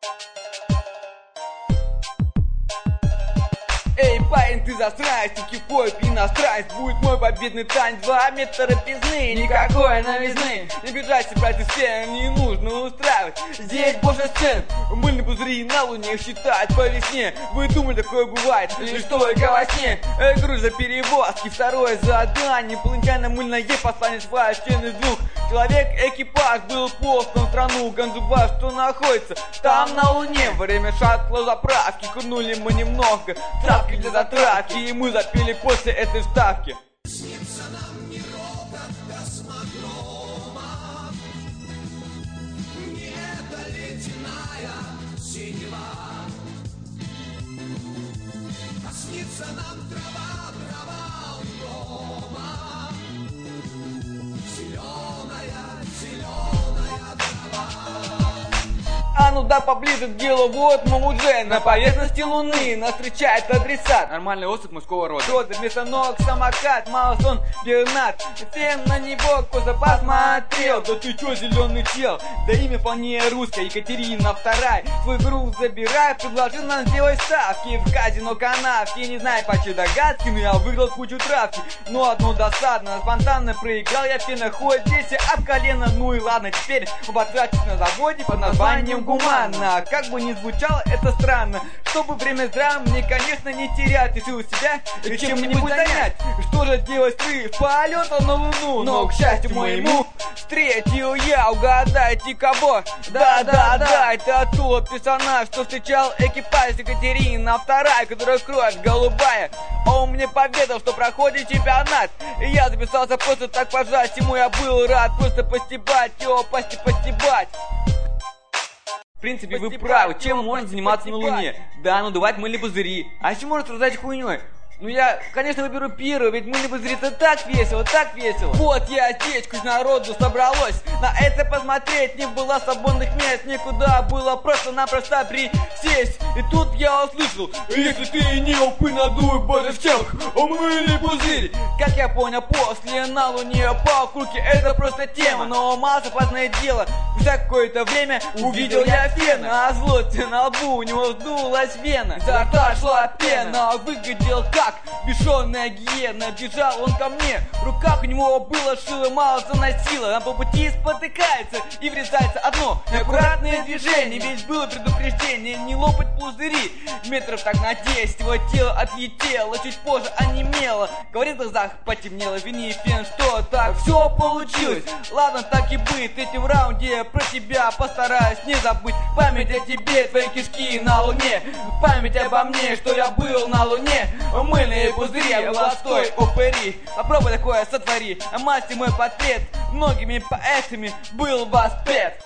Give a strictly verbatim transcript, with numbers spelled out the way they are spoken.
Эй, парень, ты засранец, ты кипой, иностранец. Будет мой победный танец, два метра пизны, никакой новизны. Не бежать, брать из сцены, не нужно устраивать. Здесь больше сцен, мыльные пузыри на луне считают по весне. Вы думали, такое бывает, лишь только во сне. Эй, груз за перевозки, второе задание. Инопланетянин мыльное посланец вообще из двух. Человек, экипаж был послан в страну Ганзубар, что находится там на луне. Во время шаттла заправки курнули мы немного травки для затравки, и мы запели после этой вставки. Снится нам не робот космодрома, не эта ледяная синева, а снится нам трава, трава у дома, зеленая, зеленая трава. А ну да поближе к делу, вот мы уже на поверхности Луны. Нас встречает адресат, нормальный особь мужского рода. Рода вместо ног самокат, Малосон Бернат. Фен на него косо посмотрел. Да ты чё, зеленый чел? Да имя вполне русское, Екатерина вторая. Свой груз забирай, предложил нам сделать ставки в казино канавки. Не знаю почти догадки, но я выиграл кучу травки. Но одно досадно, спонтанно проиграл я пеноход здесь об колено. Ну и ладно, теперь потратить на заводе под названием гуманно. Как бы ни звучало это странно, чтобы время зря мне, конечно, не терять. Решил себя чем-нибудь занять. Что же делать ты? Полета на Луну. Но, к счастью моему, встретил я, угадайте кого? Да-да-да, это тот персонаж, что встречал экипаж Екатерина вторая, которая кровь голубая. Он мне поведал, что проходит чемпионат, и я записался просто так пожать. Ему я был рад просто постебать его, пости-постебать. В принципе, вы правы, чем можно заниматься на Луне? Да, надувать мыльные пузыри. А еще можно раздать хуйней. Ну я, конечно, выберу первую, ведь мыльные пузыри это так весело, так весело. Вот я здесь, куча народу собралось на это посмотреть. Не было свободных мест, никуда было просто-напросто присесть. И тут я услышал: если ты не упы, надуй боже в челах, мыльный пузырь. Как я понял, после на Луне по округе это просто тема. Но масса опасное дело. За какое-то время увидел я фена, а злости на лбу у него вздулась вена. Изо рта шла пена, выглядел как бешеная гиена. Бежал он ко мне, в руках у него было шило, мало заносило. Он по пути спотыкается и врезается одно неаккуратное движение. Ведь было предупреждение не лопать пузыри. Метров так на десять его тело отлетело, чуть позже онемело. Говорит, в глазах потемнело, вини фен, что так все получилось. Ладно, так и быть, в третьем раунде про тебя постараюсь не забыть. Память о тебе, твои кишки на Луне, память обо мне, что я был на Луне. Мыльные пузыри, я был отстой, упыри. Попробуй такое сотвори, а масти мой портрет многими поэтами был воспет.